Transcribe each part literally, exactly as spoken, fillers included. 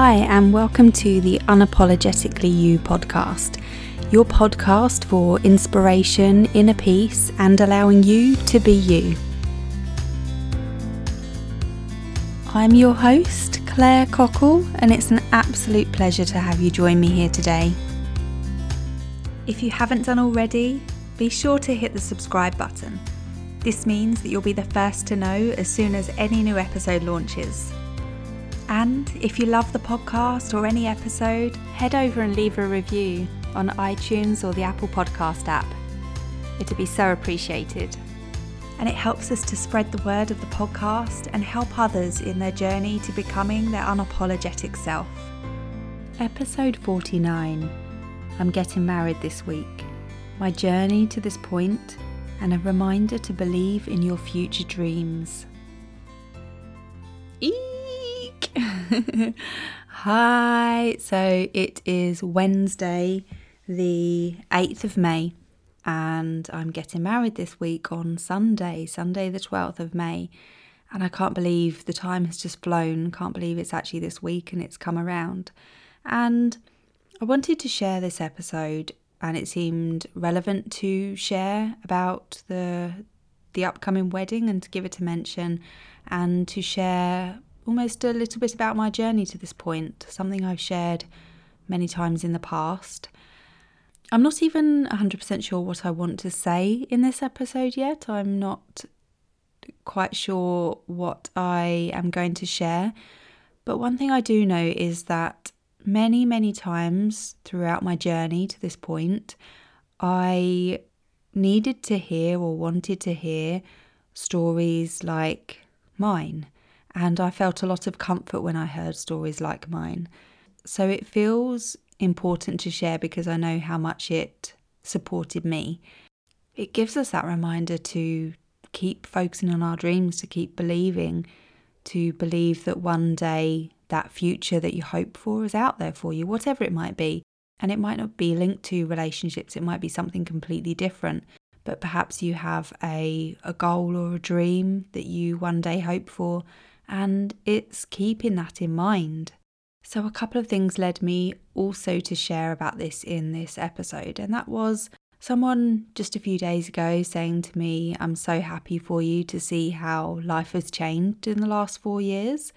Hi, and welcome to the Unapologetically You podcast, your podcast for inspiration, inner peace, and allowing you to be you. I'm your host, Claire Cockle, and it's an absolute pleasure to have you join me here today. If you haven't done already, be sure to hit the subscribe button. This means that you'll be the first to know as soon as any new episode launches. And if you love the podcast or any episode, head over and leave a review on iTunes or the Apple Podcast app. It'd be so appreciated. And it helps us to spread the word of the podcast and help others in their journey to becoming their unapologetic self. Episode forty-nine. I'm getting married this week. My journey to this point and a reminder to believe in your future dreams. Eek! Hi, so it is Wednesday the eighth of May and I'm getting married this week on Sunday, Sunday the twelfth of May, and I can't believe the time has just flown. Can't believe it's actually this week and it's come around. And I wanted to share this episode, and it seemed relevant to share about the the upcoming wedding and to give it a mention and to share almost a little bit about my journey to this point, something I've shared many times in the past. I'm not even one hundred percent sure what I want to say in this episode yet. I'm not quite sure what I am going to share. But one thing I do know is that many, many times throughout my journey to this point, I needed to hear or wanted to hear stories like mine. And I felt a lot of comfort when I heard stories like mine. So it feels important to share because I know how much it supported me. It gives us that reminder to keep focusing on our dreams, to keep believing, to believe that one day that future that you hope for is out there for you, whatever it might be. And it might not be linked to relationships, it might be something completely different. But perhaps you have a, a goal or a dream that you one day hope for, and it's keeping that in mind. So a couple of things led me also to share about this in this episode, and that was someone just a few days ago saying to me, I'm so happy for you to see how life has changed in the last four years.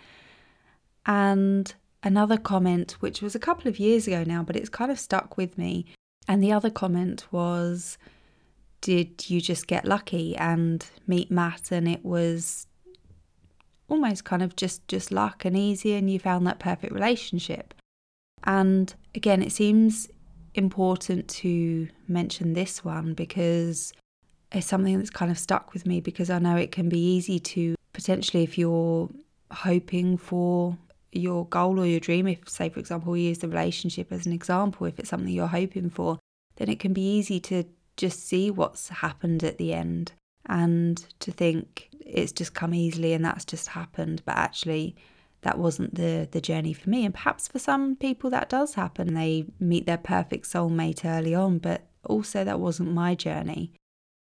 And another comment, which was a couple of years ago now, but it's kind of stuck with me. And the other comment was, did you just get lucky and meet Matt and it was almost kind of just, just luck and easy and you found that perfect relationship? And again, it seems important to mention this one because it's something that's kind of stuck with me, because I know it can be easy to potentially, if you're hoping for your goal or your dream, if say for example we use the relationship as an example, if it's something you're hoping for, then it can be easy to just see what's happened at the end and to think it's just come easily and that's just happened. But actually that wasn't the the journey for me, and perhaps for some people that does happen. They meet their perfect soulmate early on, but also that wasn't my journey.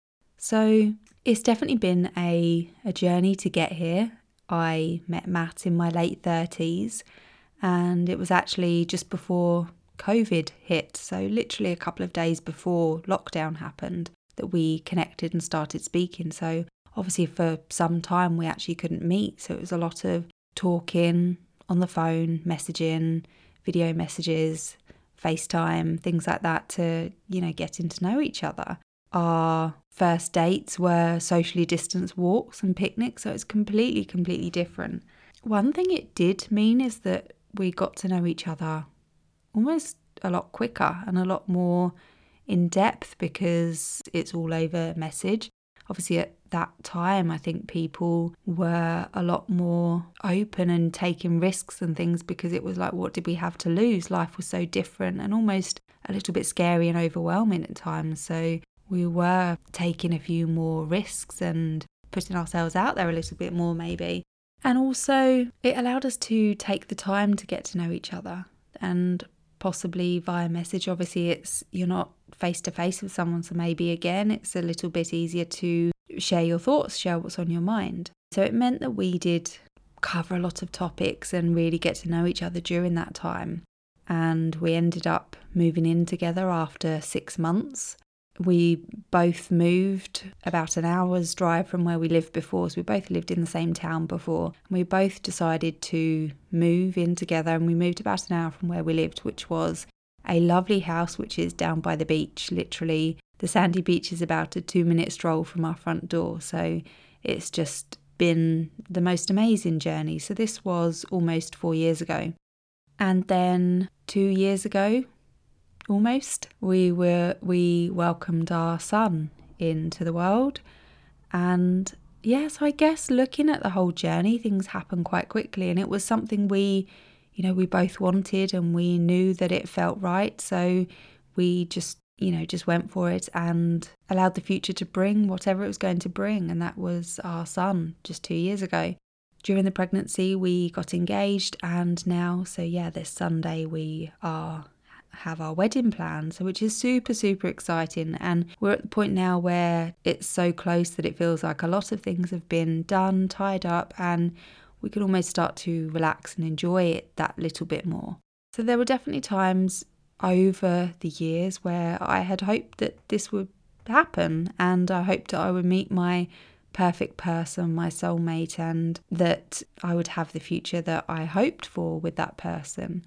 So it's definitely been a a journey to get here. I met Matt in my late thirties, and it was actually just before COVID hit, so literally a couple of days before lockdown happened, that we connected and started speaking. So obviously for some time we actually couldn't meet, so it was a lot of talking on the phone, messaging, video messages, FaceTime, things like that to, you know, getting to know each other. Our first dates were socially distanced walks and picnics, so it's completely, completely different. One thing it did mean is that we got to know each other almost a lot quicker and a lot more in depth because it's all over message. Obviously at that time, I think people were a lot more open and taking risks and things because it was like, what did we have to lose? Life was so different and almost a little bit scary and overwhelming at times. So we were taking a few more risks and putting ourselves out there a little bit more maybe. And also it allowed us to take the time to get to know each other, and possibly via message. Obviously it's, you're not face to face with someone, so maybe again it's a little bit easier to share your thoughts, share what's on your mind. So it meant that we did cover a lot of topics and really get to know each other during that time. And we ended up moving in together after six months. We both moved about an hour's drive from where we lived before, so we both lived in the same town before. We both decided to move in together, and we moved about an hour from where we lived, which was a lovely house which is down by the beach. Literally, the sandy beach is about a two-minute stroll from our front door, so it's just been the most amazing journey. So this was almost four years ago. And then two years ago, almost, we were we welcomed our son into the world. And yes, I guess looking at the whole journey, things happened quite quickly, and it was something we, you know, we both wanted, and we knew that it felt right. So we just, you know, just went for it and allowed the future to bring whatever it was going to bring. And that was our son just two years ago. During the pregnancy, we got engaged, and now, so yeah, this Sunday we are have our wedding plan, so which is super super exciting. And we're at the point now where it's so close that it feels like a lot of things have been done, tied up, and we can almost start to relax and enjoy it that little bit more. So there were definitely times over the years where I had hoped that this would happen, and I hoped that I would meet my perfect person, my soulmate, and that I would have the future that I hoped for with that person.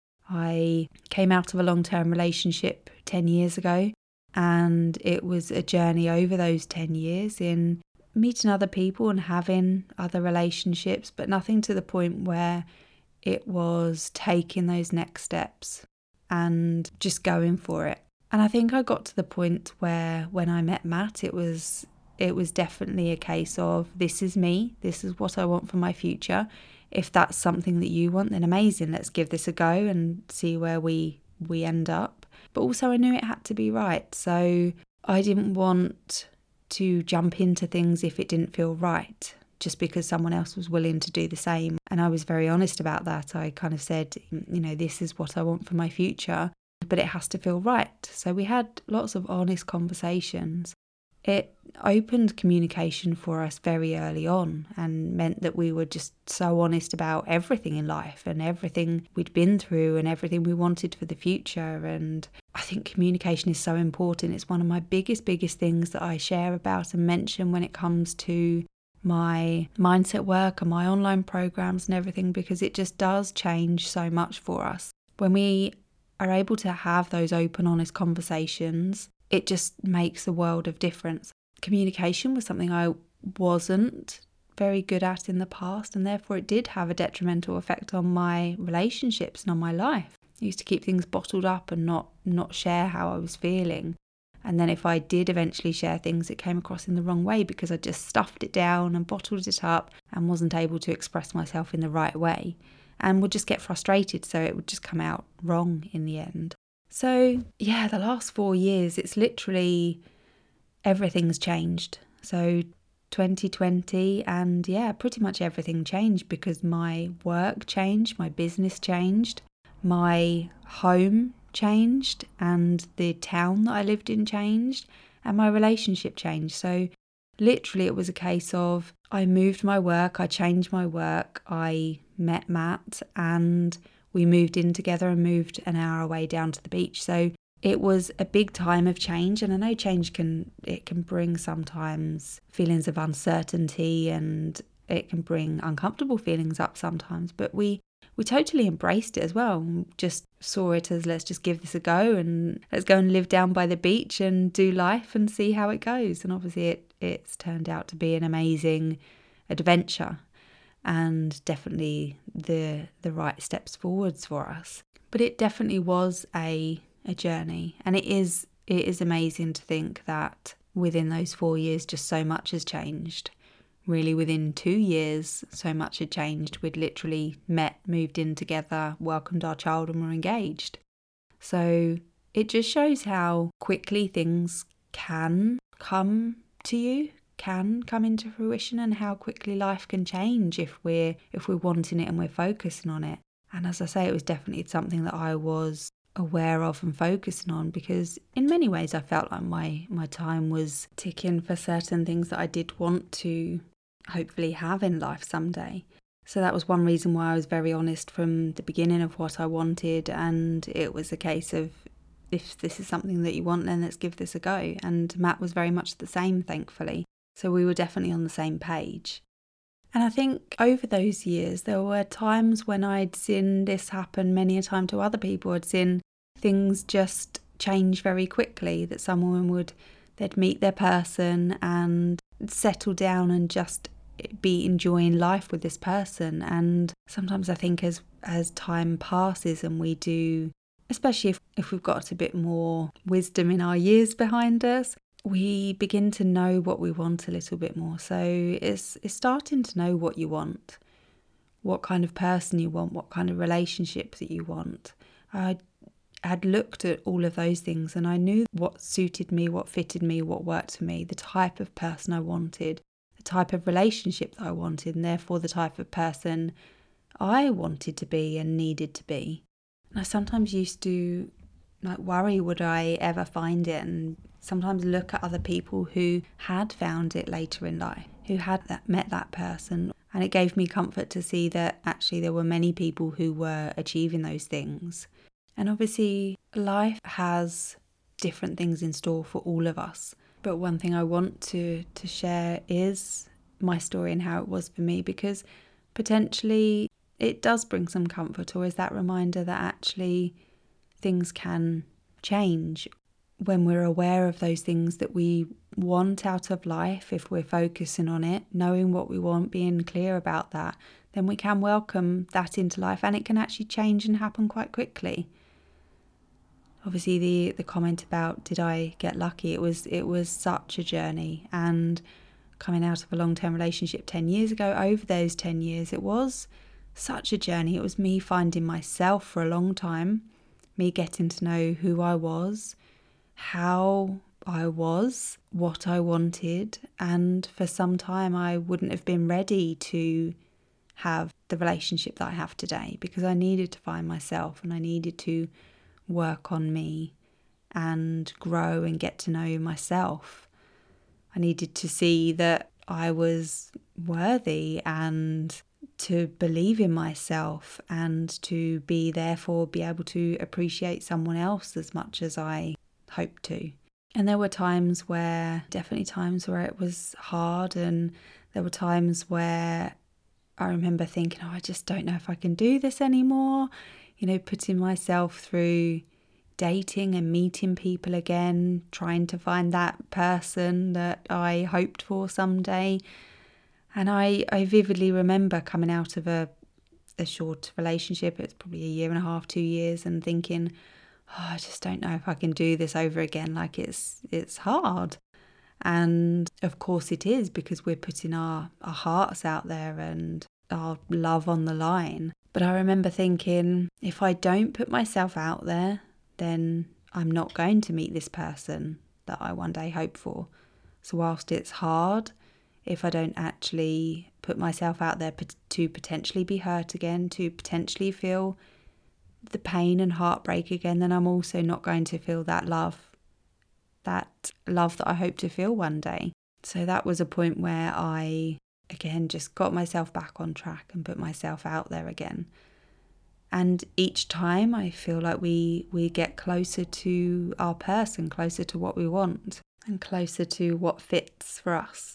I came out of a long-term relationship ten years ago, and it was a journey over those ten years in meeting other people and having other relationships, but nothing to the point where it was taking those next steps and just going for it. And I think I got to the point where when I met Matt, it was it was definitely a case of, this is me, this is what I want for my future. If that's something that you want, then amazing, let's give this a go and see where we we end up. But also I knew it had to be right, so I didn't want to jump into things if it didn't feel right, just because someone else was willing to do the same. And I was very honest about that. I kind of said, you know, this is what I want for my future, but it has to feel right. So we had lots of honest conversations. It opened communication for us very early on and meant that we were just so honest about everything in life and everything we'd been through and everything we wanted for the future. And I think communication is so important. It's one of my biggest, biggest things that I share about and mention when it comes to my mindset work and my online programs and everything, because it just does change so much for us. When we are able to have those open, honest conversations, it just makes a world of difference. Communication was something I wasn't very good at in the past, and therefore it did have a detrimental effect on my relationships and on my life. I used to keep things bottled up and not not share how I was feeling. And then if I did eventually share things, it came across in the wrong way because I just stuffed it down and bottled it up and wasn't able to express myself in the right way, and would just get frustrated, so it would just come out wrong in the end. So yeah, the last four years, it's literally everything's changed. So twenty twenty, and yeah, pretty much everything changed because my work changed, my business changed, my home changed, and the town that I lived in changed, and my relationship changed. So literally it was a case of I moved my work, I changed my work, I met Matt, and we moved in together and moved an hour away down to the beach. So it was a big time of change, and I know change can it can bring sometimes feelings of uncertainty, and it can bring uncomfortable feelings up sometimes, but we we totally embraced it as well. Just saw it as, let's just give this a go and let's go and live down by the beach and do life and see how it goes. And obviously it it's turned out to be an amazing adventure, and definitely the the right steps forwards for us. But it definitely was a a journey, and it is it is amazing to think that within those four years just so much has changed. Really, within two years so much had changed. We'd literally met, moved in together, welcomed our child, and were engaged. So it just shows how quickly things can come to you, can come into fruition, and how quickly life can change if we're if we're wanting it and we're focusing on it. And as I say, it was definitely something that I was aware of and focusing on, because in many ways I felt like my my time was ticking for certain things that I did want to hopefully have in life someday. So that was one reason why I was very honest from the beginning of what I wanted, and it was a case of, if this is something that you want, then let's give this a go. And Matt was very much the same, thankfully. So we were definitely on the same page. And I think over those years, there were times when I'd seen this happen many a time to other people. I'd seen things just change very quickly, that someone would, they'd meet their person and settle down and just be enjoying life with this person. And sometimes I think as as time passes and we do, especially if, if we've got a bit more wisdom in our years behind us, we begin to know what we want a little bit more. So it's, it's starting to know what you want, what kind of person you want, what kind of relationship that you want. I had looked at all of those things and I knew what suited me, what fitted me, what worked for me, the type of person I wanted, the type of relationship that I wanted, and therefore the type of person I wanted to be and needed to be. And I sometimes used to like worry, would I ever find it? And sometimes look at other people who had found it later in life, who had that, met that person. And it gave me comfort to see that actually there were many people who were achieving those things. And obviously life has different things in store for all of us. But one thing I want to, to share is my story and how it was for me, because potentially it does bring some comfort, or is that reminder that actually things can change when we're aware of those things that we want out of life. If we're focusing on it, knowing what we want, being clear about that, then we can welcome that into life, and it can actually change and happen quite quickly. Obviously the the comment about did I get lucky, it was it was such a journey, and coming out of a long-term relationship ten years ago, over those ten years, it was such a journey. It was me finding myself for a long time, me getting to know who I was, how I was, what I wanted, and for some time I wouldn't have been ready to have the relationship that I have today, because I needed to find myself and I needed to work on me and grow and get to know myself. I needed to see that I was worthy and to believe in myself and to be therefore be able to appreciate someone else as much as I hoped to. And there were times where, definitely times where it was hard, and there were times where I remember thinking, oh, I just don't know if I can do this anymore. You know, putting myself through dating and meeting people again, trying to find that person that I hoped for someday. And I, I vividly remember coming out of a, a short relationship, it's probably a year and a half, two years, and thinking, oh, I just don't know if I can do this over again. Like it's it's hard. And of course it is, because we're putting our, our hearts out there and our love on the line. But I remember thinking, if I don't put myself out there, then I'm not going to meet this person that I one day hope for. So whilst it's hard, if I don't actually put myself out there to potentially be hurt again, to potentially feel the pain and heartbreak again, then I'm also not going to feel that love, that love that I hope to feel one day. So that was a point where I, again, just got myself back on track and put myself out there again. And each time I feel like we, we get closer to our person, closer to what we want, and closer to what fits for us.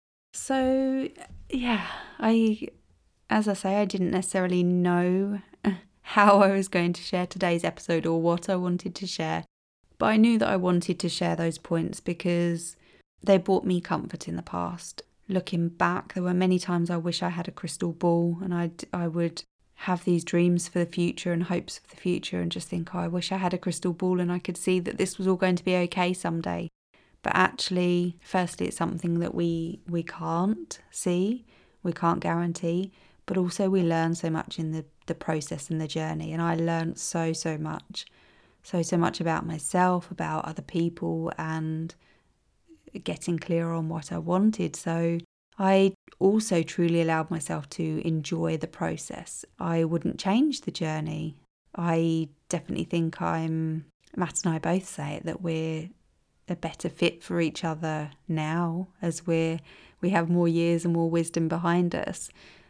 So, yeah, I, as I say, I didn't necessarily know how I was going to share today's episode or what I wanted to share, but I knew that I wanted to share those points because they brought me comfort in the past. Looking back, there were many times I wish I had a crystal ball and I'd, I would have these dreams for the future and hopes for the future and just think, oh, I wish I had a crystal ball and I could see that this was all going to be okay someday. But actually, firstly, it's something that we we can't see, we can't guarantee, but also we learn so much in the, the process and the journey. And I learned so, so much, so, so much about myself, about other people, and getting clearer on what I wanted. So I also truly allowed myself to enjoy the process. I wouldn't change the journey. I definitely think I'm, Matt and I both say it, that we're a better fit for each other now as we're we have more years and more wisdom behind us.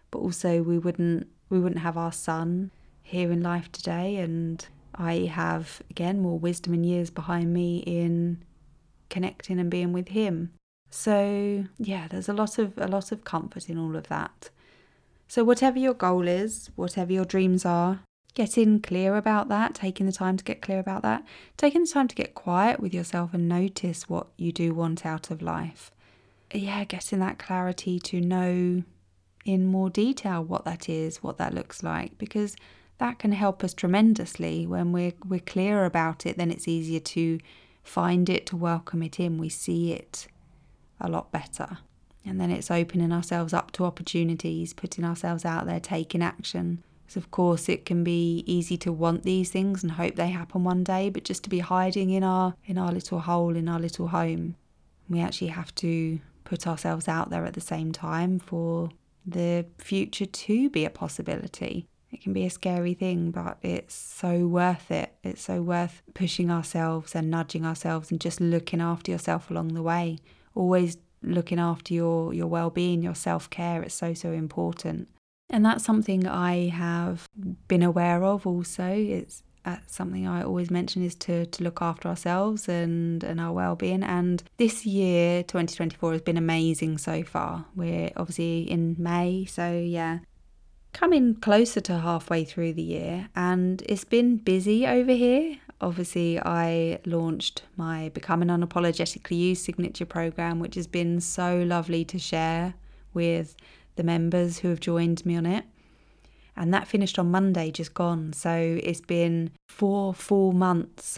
but also we wouldn't we wouldn't have our son here in life today, and I have, again, more wisdom and years behind me in connecting and being with him. So yeah, there's a lot of a lot of comfort in all of that. So whatever your goal is, whatever your dreams are, getting clear about that, taking the time to get clear about that, taking the time to get quiet with yourself and notice what you do want out of life. Yeah, getting that clarity to know in more detail what that is, what that looks like, because that can help us tremendously. When we're we're clear about it, then it's easier to find it, to welcome it in. We see it a lot better. And then it's opening ourselves up to opportunities, putting ourselves out there, taking action. So of course it can be easy to want these things and hope they happen one day, but just to be hiding in our in our little hole, in our little home. We actually have to put ourselves out there at the same time for the future to be a possibility. It can be a scary thing, but it's so worth it. It's so worth pushing ourselves and nudging ourselves and just looking after yourself along the way. Always looking after your, your well-being, your self-care. It's so, so important. And that's something I have been aware of also. It's uh, something I always mention is to, to look after ourselves and, and our well-being. And this year, twenty twenty-four, has been amazing so far. We're obviously in May, so yeah, coming closer to halfway through the year, and it's been busy over here. Obviously, I launched my Becoming Unapologetically You signature program, which has been so lovely to share with the members who have joined me on it. And that finished on Monday, just gone. So it's been four full months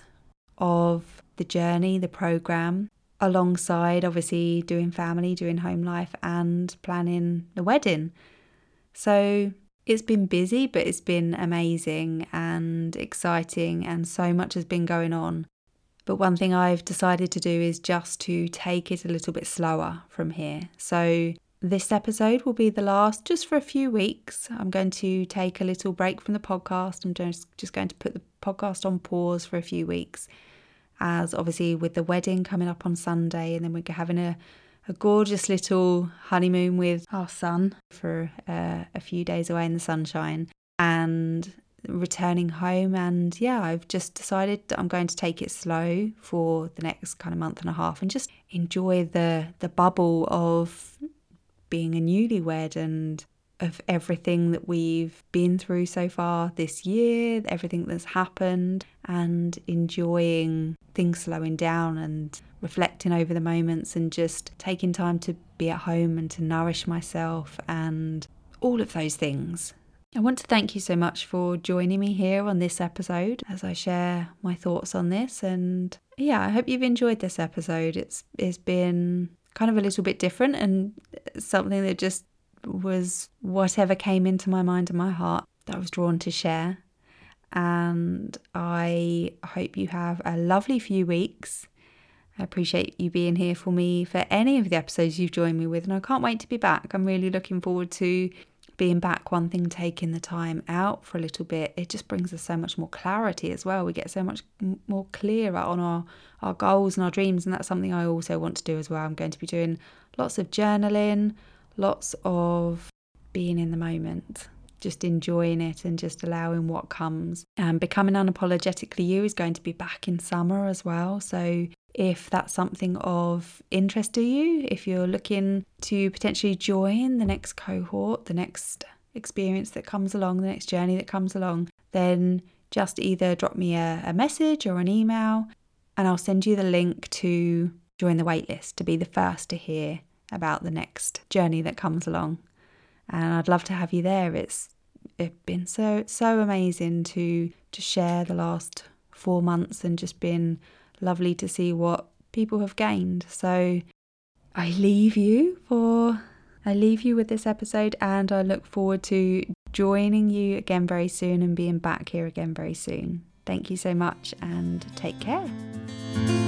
of the journey, the program, alongside obviously doing family, doing home life and planning the wedding. So it's been busy, but it's been amazing and exciting, and so much has been going on. But one thing I've decided to do is just to take it a little bit slower from here. So this episode will be the last just for a few weeks. I'm going to take a little break from the podcast. I'm just, just going to put the podcast on pause for a few weeks, as obviously with the wedding coming up on Sunday, and then we're having a a gorgeous little honeymoon with our son for uh, a few days away in the sunshine, and returning home. And yeah, I've just decided that I'm going to take it slow for the next kind of month and a half and just enjoy the the bubble of being a newlywed and of everything that we've been through so far this year, everything that's happened, and enjoying things slowing down and reflecting over the moments and just taking time to be at home and to nourish myself and all of those things. I want to thank you so much for joining me here on this episode as I share my thoughts on this. And yeah, I hope you've enjoyed this episode. It's it's been kind of a little bit different and something that just was whatever came into my mind and my heart that I was drawn to share. And I hope you have a lovely few weeks. I appreciate you being here for me for any of the episodes you've joined me with, and I can't wait to be back. I'm really looking forward to being back. One thing, taking the time out for a little bit, it just brings us so much more clarity as well. We get so much more clearer on our, our goals and our dreams, and that's something I also want to do as well. I'm going to be doing lots of journaling, lots of being in the moment, just enjoying it and just allowing what comes. And Becoming Unapologetically You is going to be back in summer as well. So if that's something of interest to you, if you're looking to potentially join the next cohort, the next experience that comes along, the next journey that comes along, then just either drop me a, a message or an email, and I'll send you the link to join the waitlist to be the first to hear about the next journey that comes along. And I'd love to have you there. It's it's been so so amazing to to share the last four months and just been lovely to see what people have gained. So I leave you for I leave you with this episode, and I look forward to joining you again very soon and being back here again very soon. Thank you so much and take care.